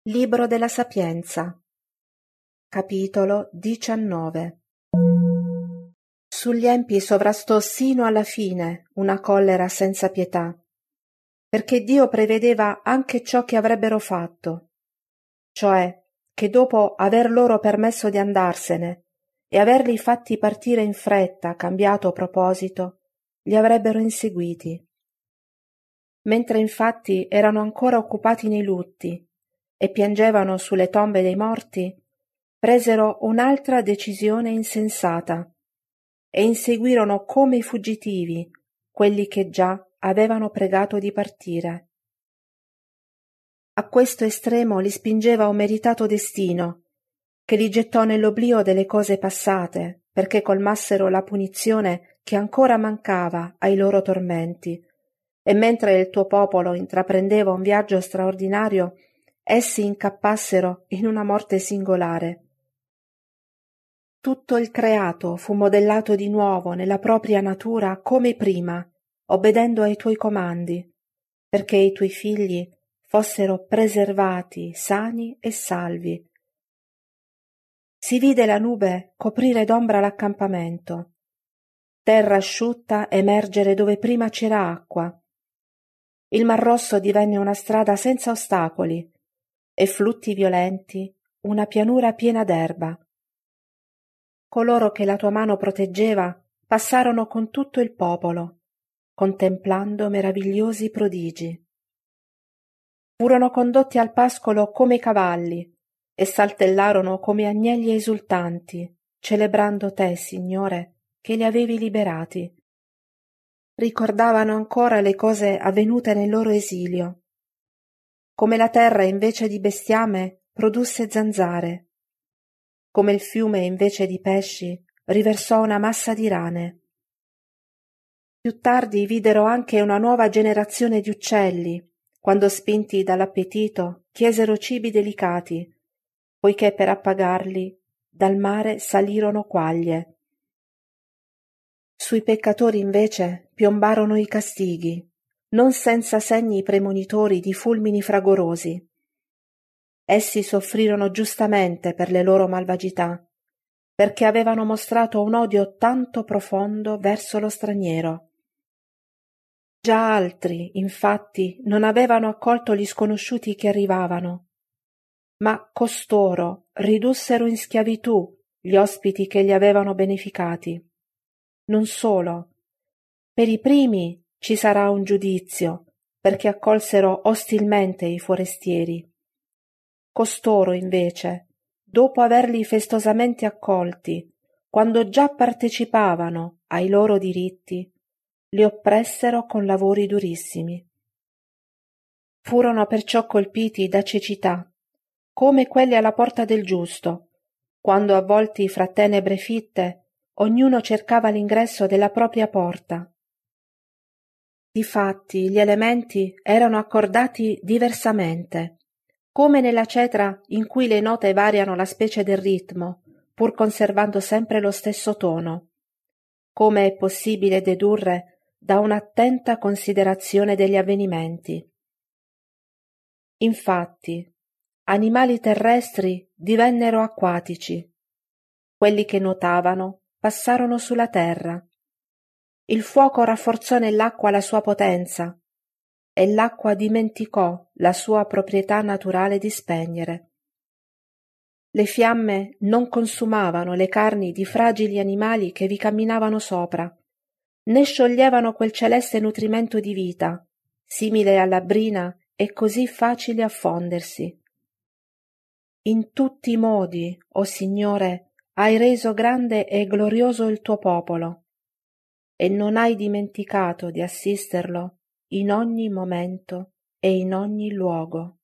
Libro della Sapienza, capitolo 19. Sugli empi sovrastò sino alla fine una collera senza pietà, perché Dio prevedeva anche ciò che avrebbero fatto, cioè che dopo aver loro permesso di andarsene e averli fatti partire in fretta, cambiato proposito, li avrebbero inseguiti. Mentre infatti erano ancora occupati nei lutti e piangevano sulle tombe dei morti, presero un'altra decisione insensata e inseguirono come i fuggitivi quelli che già avevano pregato di partire. A questo estremo li spingeva un meritato destino, che li gettò nell'oblio delle cose passate, perché colmassero la punizione che ancora mancava ai loro tormenti, e mentre il tuo popolo intraprendeva un viaggio straordinario, essi incappassero in una morte singolare. Tutto il creato fu modellato di nuovo nella propria natura come prima, obbedendo ai tuoi comandi, perché i tuoi figli fossero preservati, sani e salvi. Si vide la nube coprire d'ombra l'accampamento, terra asciutta emergere dove prima c'era acqua. Il Mar Rosso divenne una strada senza ostacoli e flutti violenti, una pianura piena d'erba. Coloro che la tua mano proteggeva passarono con tutto il popolo, contemplando meravigliosi prodigi. Furono condotti al pascolo come cavalli e saltellarono come agnelli esultanti, celebrando te, Signore, che li avevi liberati. Ricordavano ancora le cose avvenute nel loro esilio, come la terra invece di bestiame produsse zanzare, come il fiume invece di pesci riversò una massa di rane. Più tardi videro anche una nuova generazione di uccelli, quando spinti dall'appetito chiesero cibi delicati, poiché per appagarli dal mare salirono quaglie. Sui peccatori invece piombarono i castighi, non senza segni premonitori di fulmini fragorosi. Essi soffrirono giustamente per le loro malvagità, perché avevano mostrato un odio tanto profondo verso lo straniero. Già altri, infatti, non avevano accolto gli sconosciuti che arrivavano, ma costoro ridussero in schiavitù gli ospiti che li avevano beneficati. Non solo, per i primi ci sarà un giudizio, perché accolsero ostilmente i forestieri. Costoro, invece, dopo averli festosamente accolti, quando già partecipavano ai loro diritti, li oppressero con lavori durissimi. Furono perciò colpiti da cecità, come quelli alla porta del giusto, quando avvolti fra tenebre fitte, ognuno cercava l'ingresso della propria porta. Difatti gli elementi erano accordati diversamente, come nella cetra in cui le note variano la specie del ritmo, pur conservando sempre lo stesso tono, come è possibile dedurre da un'attenta considerazione degli avvenimenti. Infatti, animali terrestri divennero acquatici, quelli che nuotavano passarono sulla terra. Il fuoco rafforzò nell'acqua la sua potenza, e l'acqua dimenticò la sua proprietà naturale di spegnere. Le fiamme non consumavano le carni di fragili animali che vi camminavano sopra, né scioglievano quel celeste nutrimento di vita, simile alla brina e così facile a fondersi. In tutti i modi, o Signore, hai reso grande e glorioso il tuo popolo, e non hai dimenticato di assisterlo in ogni momento e in ogni luogo.